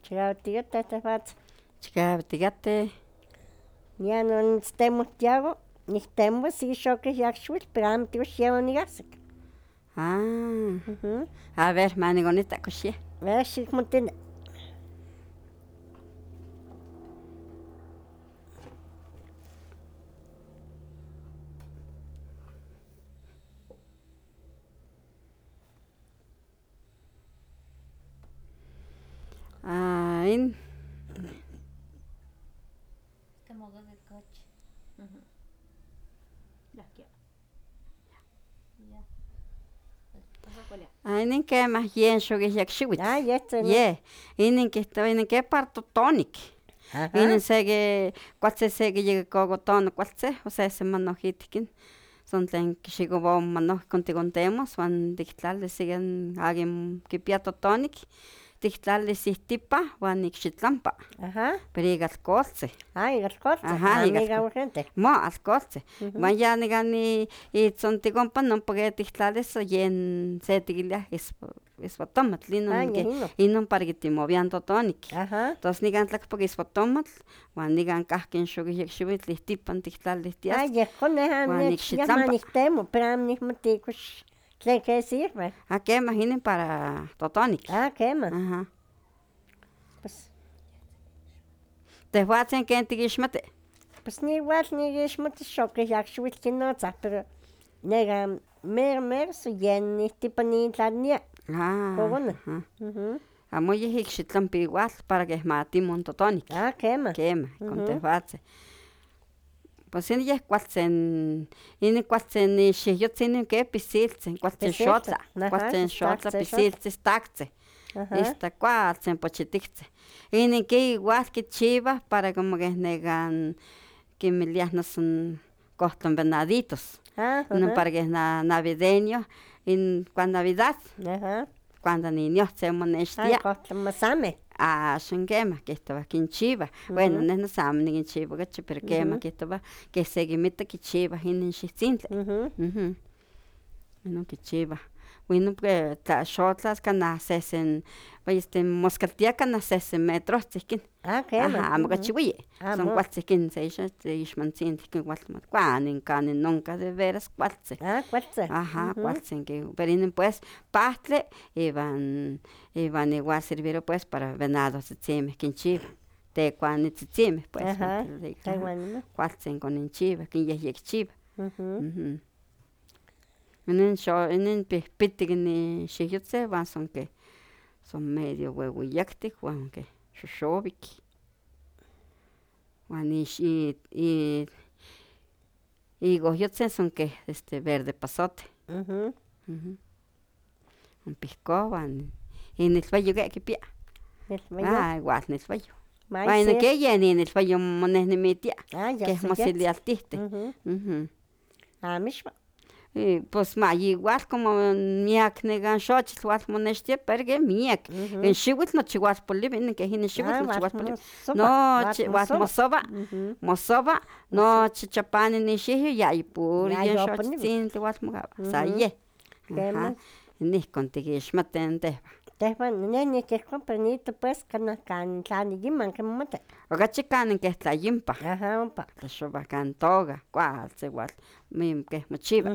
Chikauaticateh tehwatzin. Chikauaticateh. Ya nonitztemohtiago, nictemoas ixoqueh yakxiuitl, pero amo tiuix yeh oniahsic. A ver, maniconita kox yeh. Xikmotini. In. Inin quemah yen xoquihyaxiuitl. yetzin. Yeh, inin quihtowa inin que para totonic. Inin cualtzin sequiyecocotona cualtzin, o sesemanohitkin, son tlen xicoua manohcon ticontemos uan tictlalis aquin quipia totonic, tictlalis ihtipa uan icxitlampa. Pero ica alcoholtzin. Ica alcoholtzin, amo ica urgente. Mo, alcoholtzin. Uan ya nican itzonticompa nompa que tictlalis yen se tiquiliah ispotomatl, inon para quitimovian totonic. Tos nican tlacpak ispotomatl, uan nican cahqui xoquihyexiuitl ihtipan tictlalis tias. Yehon uan icxitlampa. manixtemo, pero amo nihmati kox tlen que sirve. Quemah inin para totonic. Quemah. Pues, Tehuatzin ken tiquixmati. pues igual niquixmati xoquihyaxiuitl quinotzah, pero negan mero so yen ihtipa nintlania. Coconeh. Amo yeh icxitlampa igual para que matimo n totonic. Quemah. Quemah, con tehuatzin. Pues inin cualtzin ixihyotzin inin que pisiltzin, cualtzin xotla, pisiltzin istactzin. Ista cualtzin pochitictzin. Inin que igual quichivah para como que negan quimiliah noso cohtlon venaditos. Non para que navideño, cuan Navidad, cuando niñohtzin monextia. Cohtlon masameh. Axan quemah quihtowah quinchivah. Bueno, neh noso amo niquinchiva ocachi, pero quemah quihtowah que sequimita quichivah inin xihtzintle. Inon quichivah. Inon tla xotlas canah moscaltia canah 6 metrohtzin ihquin. Quemah. Amo cachi uyi. Son cualtzin ihquin se ixmantzintli ihquin cuanin canin nonca de veras cualtzin. Cualtzin. Cualtzin. Pero inin pues pahtli iwan igual serviro pues para venadotzitzimeh quinchivah. Tecuanitztzimeh pues. Cualtzin coninchivah, quinyehyecchivah. Inin pihpitic xihyotzi uan son medio ueueyactic uan que xoxovic. Uan igohyotzin son que verde pasote. Pihcovah, inilhueyo que quipia. Igual nilhueyo. Uan inin que yen inilhueyo monehnimitia. Queh mosilialtihten. Amo ixmo. Pues igual como miac negan xochitl ual monextia, pero que miac. En xiuitl nochi ual polivi, inin que inin xiuitl nochi ual polivi. Nochi ual mosova, nochi chapani nixihyo, yayi puro yen xochitzintli ual mogava. Sa yeh. Nihcon tiquixmatih tehvah. Tehwan neh niquihcon, pero nito pues canah tlaniyiman quimomati. Ocachi canin queh tlayimpah. Ompa. Tlaxovah can toga, cualtzin ual queh mochiva.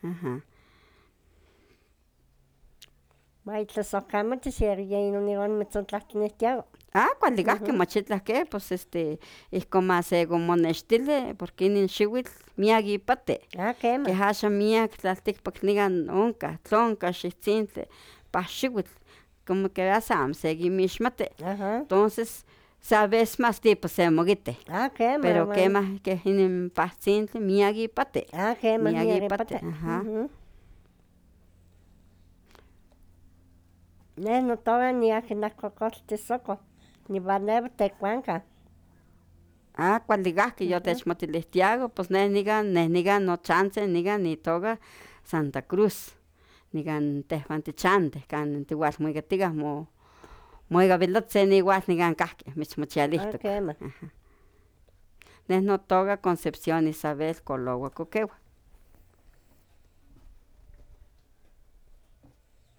Maitlasohcamotis yeh inon nimitzontlahtlanihtiago. Cuali cahqui mach itlah que, pues ihcon maseconmonextili, porque inin xiuitl miac ipati. Quemah. Queh axan miac tlalticpac nican oncah, tlonca, xihtzintle, pahxiuitl, como que amo sequimixmati. Entonces, sa vez más tipo semoquitih. Quemah. Pero quemah queh inin pahtzintli miac ipati. Quemah, miac ipati. Neh notoua niaquin nahcocoltisocoh, niualeua tecuancah. Cuali cahqui yotechmotilihtiago, pues neh nican nochantzin nican itoca Santa Cruz. Nican tehwan tichantih, canin tiual moicaticah moicavilotzin igual nican cahqui mitzmochialihtoc. Quemah. Neh notoca Concepción Isabel Coloua Coqueua.